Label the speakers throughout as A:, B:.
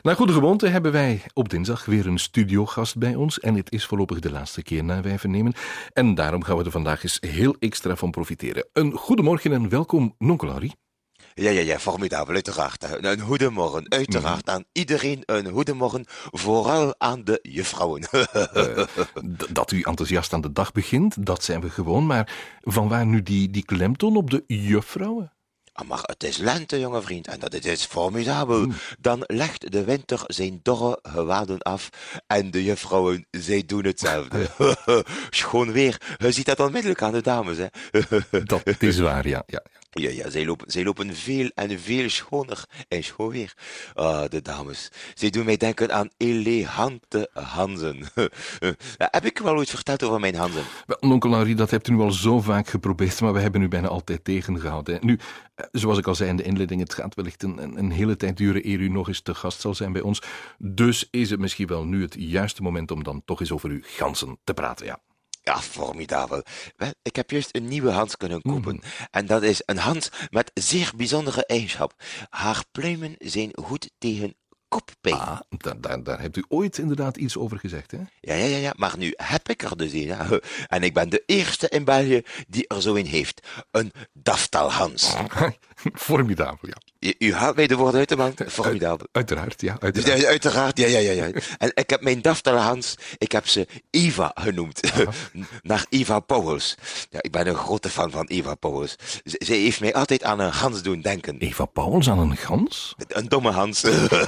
A: Na goede gewoonte hebben wij op dinsdag weer een studiogast bij ons. En het is voorlopig de laatste keer naar wij vernemen. En daarom gaan we er vandaag eens heel extra van profiteren. Een goedemorgen en welkom, nonkel Harry.
B: Ja, formidabel, uiteraard. Een goedemorgen, uiteraard aan iedereen een goedemorgen, vooral aan de juffrouwen.
A: Dat u enthousiast aan de dag begint, dat zijn we gewoon. Maar vanwaar nu die klemtoon op de juffrouwen?
B: Maar het is lente, jonge vriend, en dat is formidabel. Dan legt de winter zijn dorre gewaden af en de juffrouwen, zij doen hetzelfde. Schoon weer, je ziet dat onmiddellijk aan de dames, hè.
A: Dat is waar, ja.
B: Ja, zij lopen veel en veel schoner en schoon weer. De dames. Zij doen mij denken aan elegante Hanzen. Heb ik wel ooit verteld over mijn Hanzen?
A: Wel, nonkel Harry, dat hebt u nu al zo vaak geprobeerd, maar we hebben u bijna altijd tegengehouden. Hè. Nu, zoals ik al zei in de inleiding, het gaat wellicht een hele tijd duren eer u nog eens te gast zal zijn bij ons. Dus is het misschien wel nu het juiste moment om dan toch eens over uw ganzen te praten, ja.
B: Ja, formidabel. Wel, ik heb juist een nieuwe Hans kunnen kopen. En dat is een Hans met zeer bijzondere eigenschap. Haar pluimen zijn goed tegen koppijn.
A: Daar hebt u ooit inderdaad iets over gezegd, hè?
B: Ja, maar nu heb ik er dus een. Hè? En ik ben de eerste in België die er zo een heeft. Een Daftalhans.
A: Formidabel, ja.
B: U haalt mij de woorden uit de mond. Formidabel.
A: Uiteraard, ja.
B: Uiteraard, ja. En ik heb mijn Daftalhans, ik heb ze Eva genoemd. Naar Eva Pauwels. Ja, ik ben een grote fan van Eva Pauwels. Zij heeft mij altijd aan een gans doen denken.
A: Eva Pauwels aan een gans?
B: Een domme Hans.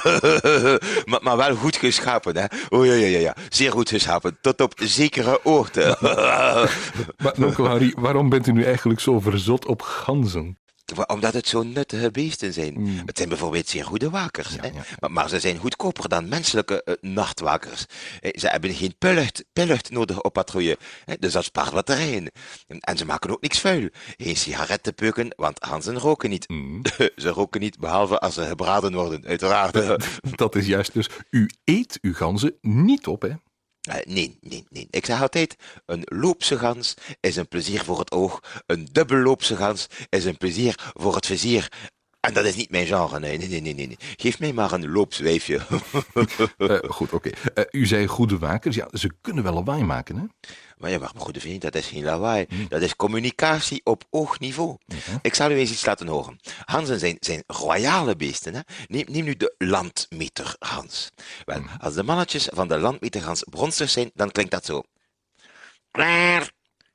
B: maar wel goed geschapen, hè. Oh ja. Zeer goed geschapen. Tot op zekere oorten.
A: Maar nonkel Harry, waarom bent u nu eigenlijk zo verzot op ganzen?
B: Omdat het zo nuttige beesten zijn. Het zijn bijvoorbeeld zeer goede wakers.
A: Ja.
B: Maar ze zijn goedkoper dan menselijke nachtwakers. Ze hebben geen pillucht nodig op patrouille. Dus dat spaart batterijen. En ze maken ook niks vuil. Geen sigarettenpeuken, want ganzen roken niet. Ze roken niet, behalve als ze gebraden worden, uiteraard.
A: Dat is juist, dus u eet uw ganzen niet op, hè?
B: Nee. Ik zeg altijd, een loopse gans is een plezier voor het oog. Een dubbelloopse gans is een plezier voor het vizier. En dat is niet mijn genre, nee. Geef mij maar een loopswijfje.
A: Goed, oké. U zei goede wakers. Ja, ze kunnen wel lawaai maken, hè?
B: Maar mijn goede vriend, dat is geen lawaai. Dat is communicatie op oogniveau. Ik zal u eens iets laten horen. Hanzen zijn royale beesten. Hè? Neem nu de landmeterhans. Wel, als de mannetjes van de landmeterhans bronstig zijn, dan klinkt dat zo. Klaar.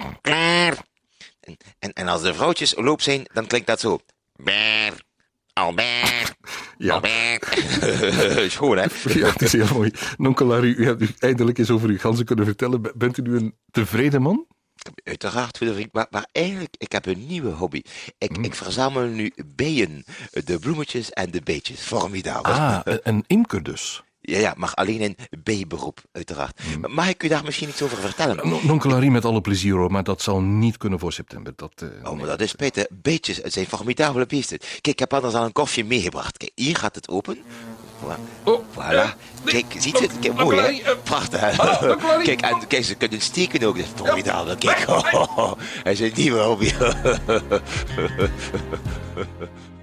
B: En als de vrouwtjes loop zijn, dan klinkt dat zo. Albert.
A: Ja.
B: Schoon, hè?
A: Ja, het is heel mooi. Nonkel Harry, u hebt u eindelijk eens over uw ganzen kunnen vertellen. Bent u nu een tevreden man?
B: Uiteraard, goede vriend, maar eigenlijk, ik heb een nieuwe hobby. Ik verzamel nu bijen, de bloemetjes en de beetjes. Formidabel.
A: Een imker dus.
B: Ja, maar alleen in bijberoep, uiteraard. Mag ik u daar misschien iets over vertellen?
A: Nonkel Harry, met alle plezier hoor, maar dat zal niet kunnen voor september.
B: Maar dat is spijt. Beetjes, het zijn formidabele beesten. Kijk, ik heb anders al een kofje meegebracht. Kijk, hier gaat het open. Voilà. Kijk, ziet u het? Kijk, mooi, hè? Prachtig. Kijk, en kijk, ze kunnen steken ook. Dat is formidabel. Kijk, hij is een nieuwe hobby.